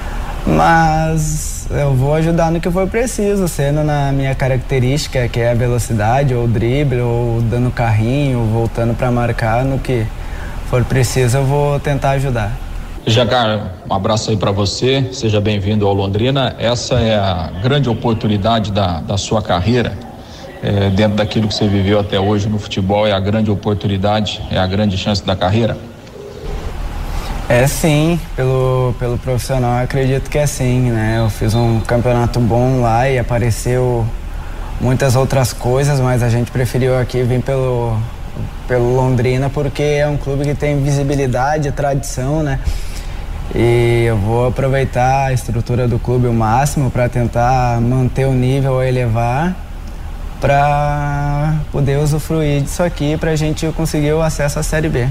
mas eu vou ajudar no que for preciso, sendo na minha característica, que é a velocidade, ou o drible, ou dando carrinho, voltando para marcar, no que for preciso, eu vou tentar ajudar. Giancarlo, um abraço aí para você, seja bem-vindo ao Londrina. Essa é a grande oportunidade da sua carreira, dentro daquilo que você viveu até hoje no futebol, é a grande oportunidade, é a grande chance da carreira? Sim, pelo profissional eu acredito que é sim, né? Eu fiz um campeonato bom lá e apareceu muitas outras coisas, mas a gente preferiu aqui vir pelo Londrina, porque é um clube que tem visibilidade, tradição, né? E eu vou aproveitar a estrutura do clube o máximo para tentar manter o nível ou elevar, para poder usufruir disso aqui, para a gente conseguir o acesso à Série B.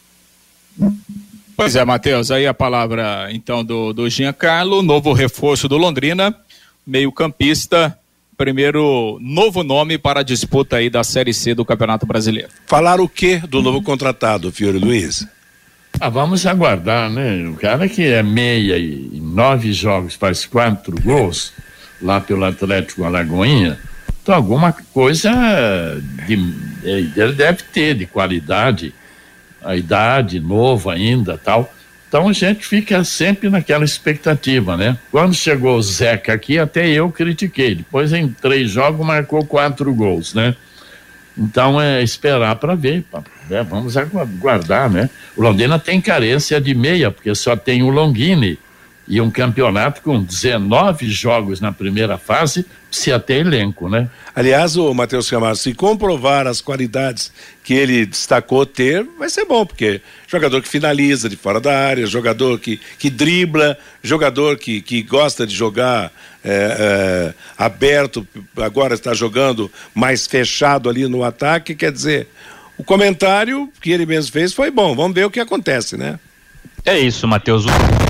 Pois é, Matheus, aí a palavra então do Giancarlo, novo reforço do Londrina, meio-campista, primeiro novo nome para a disputa aí da Série C do Campeonato Brasileiro. Falar o que do novo contratado, Fiore Luiz? Vamos aguardar, né? O cara que é meia e 9 jogos faz 4 gols lá pelo Atlético Alagoinha, então alguma coisa ele deve ter de qualidade, a idade, novo ainda, tal. Então a gente fica sempre naquela expectativa, né? Quando chegou o Zeca aqui, até eu critiquei. Depois em 3 jogos marcou 4 gols, né? Então é esperar para ver, né? Vamos aguardar, né? O Londrina tem carência de meia, porque só tem o Longini, e um campeonato com 19 jogos na primeira fase, precisa ter elenco, né? Aliás, o Matheus Camargo, se comprovar as qualidades que ele destacou ter, vai ser bom, porque jogador que finaliza de fora da área, jogador que dribla, jogador que gosta de jogar aberto, agora está jogando mais fechado ali no ataque, quer dizer, o comentário que ele mesmo fez foi bom, vamos ver o que acontece, né? É isso, Matheus.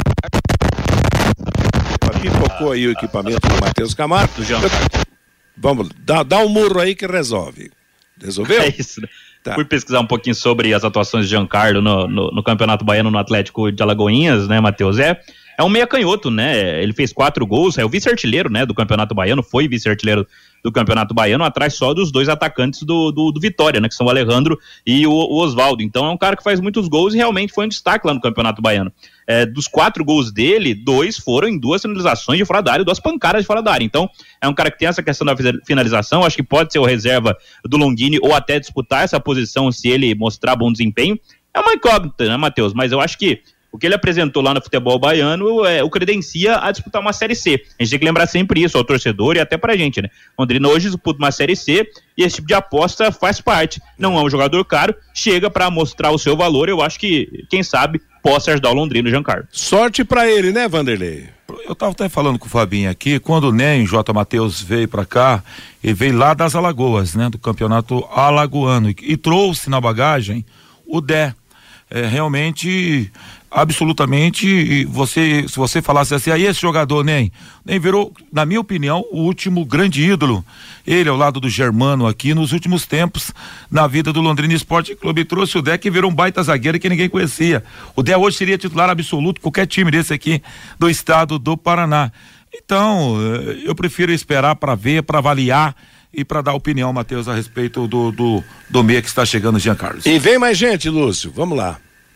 Pipocou aí o equipamento do Matheus Camargo. Vamos, dá um murro aí que resolve. Resolveu? É isso, né? Tá. Fui pesquisar um pouquinho sobre as atuações de Giancarlo no Campeonato Baiano, no Atlético de Alagoinhas, né, Matheus? é um meia canhoto, né? Ele fez 4 gols, é o vice-artilheiro, né, do Campeonato Baiano, foi vice-artilheiro do Campeonato Baiano, atrás só dos 2 atacantes do Vitória, né, que são o Alejandro e o Oswaldo. Então é um cara que faz muitos gols e realmente foi um destaque lá no Campeonato Baiano. Dos 4 gols dele, 2 foram em 2 finalizações de fora da área, 2 pancadas de fora da área. Então é um cara que tem essa questão da finalização, acho que pode ser o reserva do Longini ou até disputar essa posição se ele mostrar bom desempenho. É uma incógnita, né, Matheus? Mas eu acho que o que ele apresentou lá no futebol baiano o credencia a disputar uma Série C. A gente tem que lembrar sempre isso ao torcedor e até pra gente, né? Londrina hoje disputa uma Série C e esse tipo de aposta faz parte. Não é um jogador caro, chega pra mostrar o seu valor. Eu acho que, quem sabe, possa ajudar o Londrina, o Giancarlo. Sorte pra ele, né, Vanderlei? Eu tava até falando com o Fabinho aqui, quando o NEM, J. Matheus, veio pra cá, ele veio lá das Alagoas, né? Do campeonato alagoano e trouxe na bagagem o Dé. Realmente, absolutamente, se você falasse assim, aí esse jogador nem virou, na minha opinião, o último grande ídolo, ele ao lado do Germano aqui nos últimos tempos na vida do Londrina Esporte Clube, trouxe o Dé, que virou um baita zagueiro que ninguém conhecia. O Dé hoje seria titular absoluto qualquer time desse aqui do estado do Paraná. Então, eu prefiro esperar para ver, para avaliar e para dar opinião, Matheus, a respeito do meia que está chegando, Jean Carlos. E vem mais gente, Lúcio, vamos lá.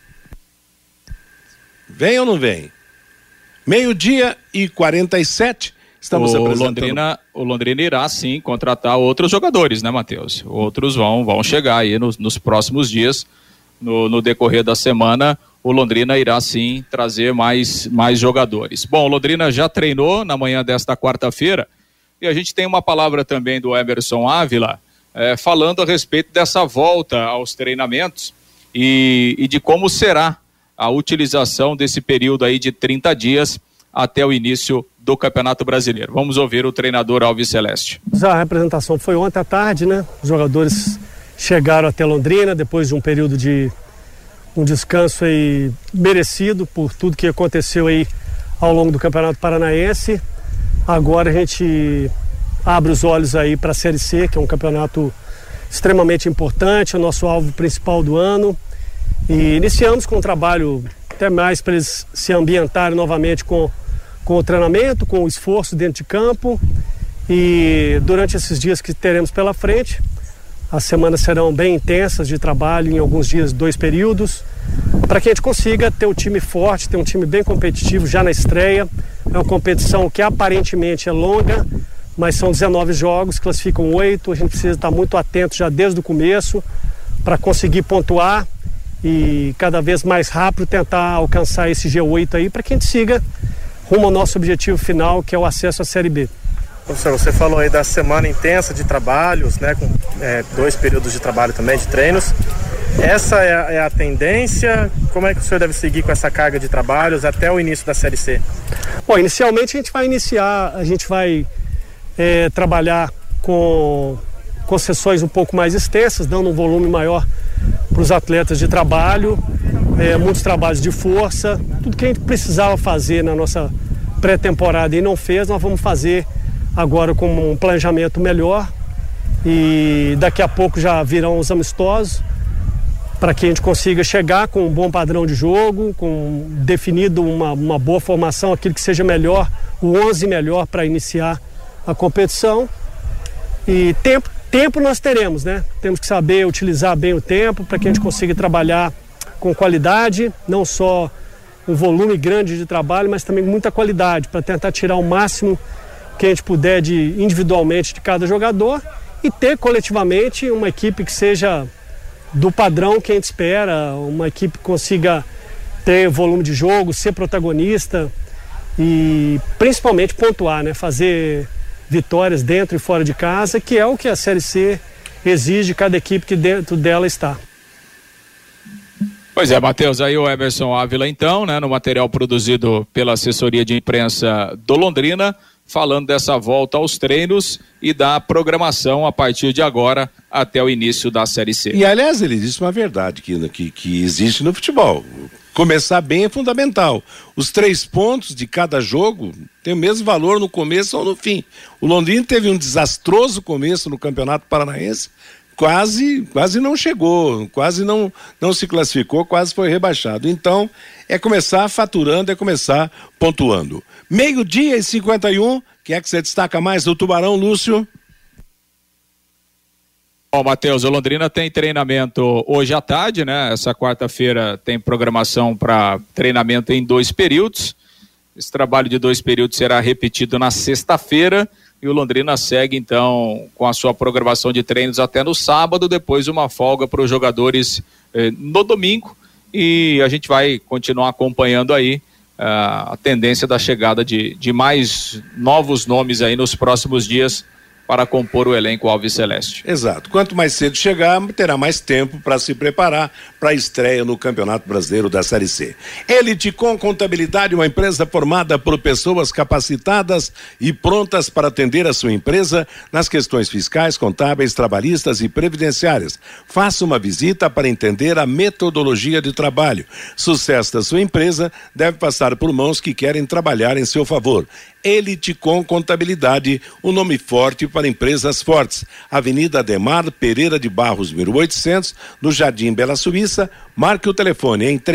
Vem ou não vem? 12:47, estamos apresentando. O Londrina irá sim contratar outros jogadores, né, Matheus? Outros vão chegar aí nos próximos dias, no decorrer da semana. O Londrina irá sim trazer mais jogadores. Bom, o Londrina já treinou na manhã desta quarta-feira. E a gente tem uma palavra também do Emerson Ávila, falando a respeito dessa volta aos treinamentos e de como será a utilização desse período aí de 30 dias até o início do Campeonato Brasileiro. Vamos ouvir o treinador Alves Celeste. A representação foi ontem à tarde, né? Os jogadores chegaram até Londrina depois de um período de um descanso aí merecido por tudo que aconteceu aí ao longo do Campeonato Paranaense. Agora a gente abre os olhos aí para a Série C, que é um campeonato extremamente importante, é o nosso alvo principal do ano. E iniciamos com um trabalho até mais para eles se ambientarem novamente com o treinamento, com o esforço dentro de campo. E durante esses dias que teremos pela frente, as semanas serão bem intensas de trabalho, em alguns dias 2 períodos, para que a gente consiga ter um time forte, ter um time bem competitivo já na estreia. É uma competição que aparentemente é longa, mas são 19 jogos, classificam 8, a gente precisa estar muito atento já desde o começo para conseguir pontuar e cada vez mais rápido tentar alcançar esse G8 aí, para que a gente siga rumo ao nosso objetivo final, que é o acesso à Série B. Professor, você falou aí da semana intensa de trabalhos, né, com 2 períodos de trabalho também, de treinos. Essa é a tendência? Como é que o senhor deve seguir com essa carga de trabalhos até o início da Série C? Bom, inicialmente a gente vai trabalhar com sessões um pouco mais extensas, dando um volume maior para os atletas de trabalho, muitos trabalhos de força, tudo que a gente precisava fazer na nossa pré-temporada e não fez, nós vamos fazer agora com um planejamento melhor, e daqui a pouco já virão os amistosos, para que a gente consiga chegar com um bom padrão de jogo, com definido uma boa formação, aquilo que seja melhor, o 11 melhor para iniciar a competição. E tempo nós teremos, né? Temos que saber utilizar bem o tempo para que a gente consiga trabalhar com qualidade, não só um volume grande de trabalho, mas também muita qualidade, para tentar tirar o máximo que a gente puder individualmente de cada jogador e ter coletivamente uma equipe que seja do padrão que a gente espera, uma equipe que consiga ter volume de jogo, ser protagonista e principalmente pontuar, né? Fazer vitórias dentro e fora de casa, que é o que a Série C exige de cada equipe que dentro dela está. Pois é, Matheus, aí o Emerson Ávila então, né, no material produzido pela assessoria de imprensa do Londrina, falando dessa volta aos treinos e da programação a partir de agora até o início da Série C. E aliás, ele disse uma verdade que existe no futebol. Começar bem é fundamental. Os 3 pontos de cada jogo têm o mesmo valor no começo ou no fim. O Londrina teve um desastroso começo no Campeonato Paranaense, quase não chegou, quase não se classificou, quase foi rebaixado. Então, é começar faturando, é começar pontuando. 12:51, quem é que você destaca mais do Tubarão, Lúcio? Bom, Matheus, o Londrina tem treinamento hoje à tarde, né? Essa quarta-feira tem programação para treinamento em 2 períodos. Esse trabalho de 2 períodos será repetido na sexta-feira e o Londrina segue, então, com a sua programação de treinos até no sábado, depois uma folga para os jogadores no domingo, e a gente vai continuar acompanhando aí a tendência da chegada de mais novos nomes aí nos próximos dias para compor o elenco Alves Celeste. Exato. Quanto mais cedo chegar, terá mais tempo para se preparar para a estreia no Campeonato Brasileiro da Série C. Eliticom Contabilidade, uma empresa formada por pessoas capacitadas e prontas para atender a sua empresa nas questões fiscais, contábeis, trabalhistas e previdenciárias. Faça uma visita para entender a metodologia de trabalho. Sucesso da sua empresa deve passar por mãos que querem trabalhar em seu favor. Eliticom Contabilidade, um nome forte para empresas fortes. Avenida Ademar Pereira de Barros, 1800, no Jardim Bela Suíça. Marque o telefone em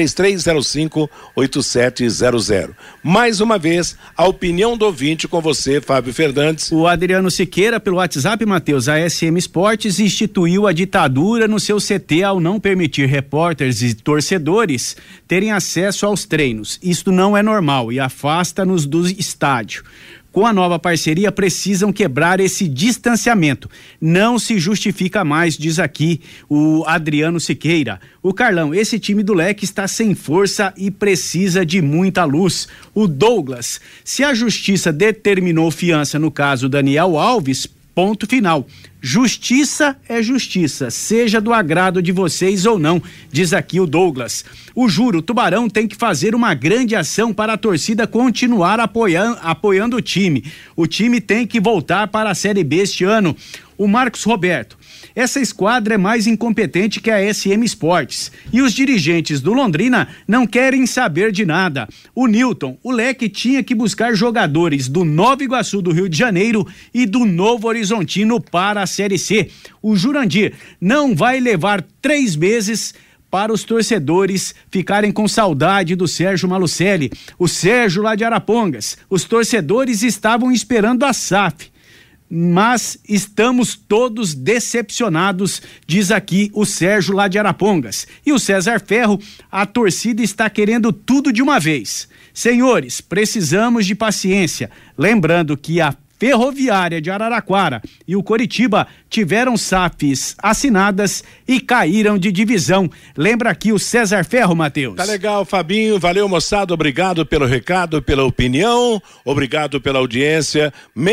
3305-8700. Mais uma vez, a opinião do ouvinte com você, Fábio Fernandes. O Adriano Siqueira, pelo WhatsApp, Matheus, a SM Esportes instituiu a ditadura no seu CT ao não permitir repórteres e torcedores terem acesso aos treinos. Isto não é normal e afasta-nos do estádio. Com a nova parceria, precisam quebrar esse distanciamento. Não se justifica mais, diz aqui o Adriano Siqueira. O Carlão, esse time do Leque está sem força e precisa de muita luz. O Douglas, se a justiça determinou fiança no caso Daniel Alves, ponto final. Justiça é justiça, seja do agrado de vocês ou não, diz aqui o Douglas. O Juro, o Tubarão tem que fazer uma grande ação para a torcida continuar apoiando o time. O time tem que voltar para a Série B este ano. O Marcos Roberto, essa esquadra é mais incompetente que a SM Esportes e os dirigentes do Londrina não querem saber de nada. O Newton, o Leque tinha que buscar jogadores do Nova Iguaçu do Rio de Janeiro e do Novo Horizontino para a Série C. O Jurandir não vai levar 3 meses para os torcedores ficarem com saudade do Sérgio Malucelli. O Sérgio lá de Arapongas, os torcedores estavam esperando a SAF. Mas estamos todos decepcionados, diz aqui o Sérgio lá de Arapongas. E o César Ferro, a torcida está querendo tudo de uma vez. Senhores, precisamos de paciência. Lembrando que a Ferroviária de Araraquara e o Coritiba tiveram SAFs assinadas e caíram de divisão. Lembra aqui o César Ferro, Matheus. Tá legal, Fabinho. Valeu, moçada. Obrigado pelo recado, pela opinião. Obrigado pela audiência.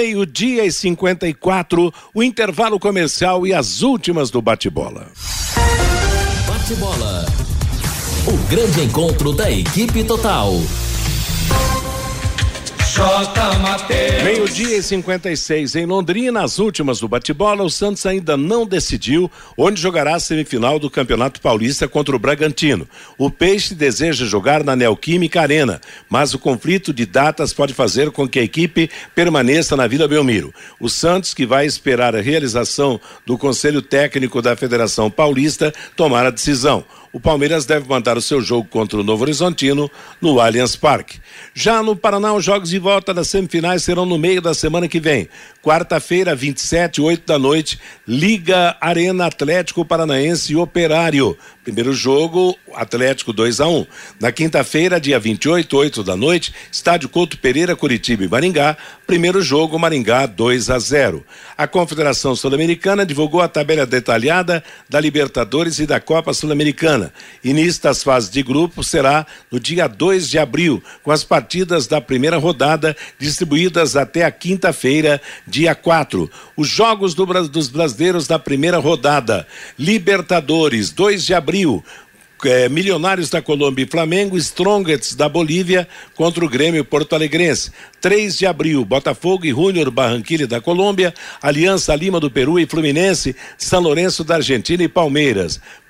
12:54, o intervalo comercial e as últimas do bate-bola. Bate-bola. O grande encontro da equipe total. 12:56 em Londrina, as últimas do bate-bola. O Santos ainda não decidiu onde jogará a semifinal do Campeonato Paulista contra o Bragantino. O Peixe deseja jogar na Neoquímica Arena, mas o conflito de datas pode fazer com que a equipe permaneça na Vila Belmiro. O Santos, que vai esperar a realização do Conselho Técnico da Federação Paulista, tomar a decisão. O Palmeiras deve mandar o seu jogo contra o Novo Horizontino no Allianz Parque. Já no Paraná, os jogos de volta das semifinais serão no meio da semana que vem. Quarta-feira, 27, 8 da noite, Liga Arena Atlético Paranaense e Operário. Primeiro jogo, Atlético 2-1. Na quinta-feira, dia 28, 8 da noite, Estádio Couto Pereira, Curitiba e Maringá. Primeiro jogo, Maringá 2-0. A Confederação Sul-Americana divulgou a tabela detalhada da Libertadores e da Copa Sul-Americana. Início das fases de grupo será no dia 2 de abril, com as partidas da primeira rodada distribuídas até a quinta-feira, dia 4. Os jogos dos brasileiros da primeira rodada: Libertadores, 2 de abril. Milionários da Colômbia e Flamengo, Strongets da Bolívia contra o Grêmio Porto Alegrense. 3 de abril, Botafogo e Júnior Barranquilla da Colômbia, Aliança Lima do Peru e Fluminense, São Lourenço da Argentina e Palmeiras.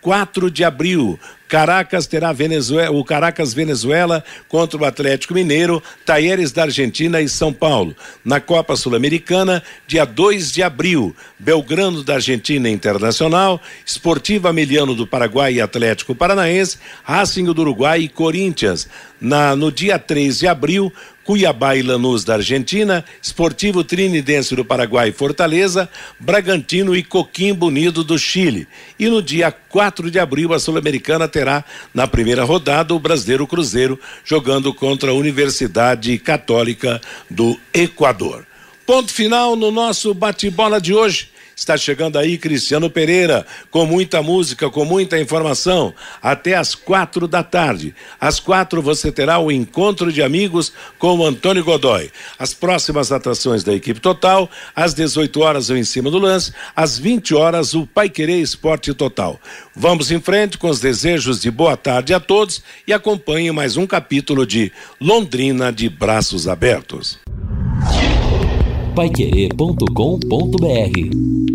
4 de abril, Caracas terá o Caracas Venezuela contra o Atlético Mineiro, Talleres da Argentina e São Paulo. Na Copa Sul-Americana, dia 2 de abril, Belgrano da Argentina Internacional, Sportiva Emiliano do Paraguai e Atlético Paranaense, Racing do Uruguai e Corinthians. No dia 3 de abril, Cuiabá e Lanús da Argentina, Sportivo Trinidense do Paraguai e Fortaleza, Bragantino e Coquimbo Unido do Chile. E no dia 4 de abril, a Sul-Americana terá, na primeira rodada, o Brasileiro Cruzeiro jogando contra a Universidade Católica do Equador. Ponto final no nosso bate-bola de hoje. Está chegando aí Cristiano Pereira, com muita música, com muita informação, até às 4 da tarde. Às 4 você terá o Encontro de Amigos com o Antônio Godoy. As próximas atrações da equipe total, às 18 horas o Em Cima do Lance, às 20 horas o Paiquerê Esporte Total. Vamos em frente com os desejos de boa tarde a todos e acompanhe mais um capítulo de Londrina de Braços Abertos. Paiquerê.com.br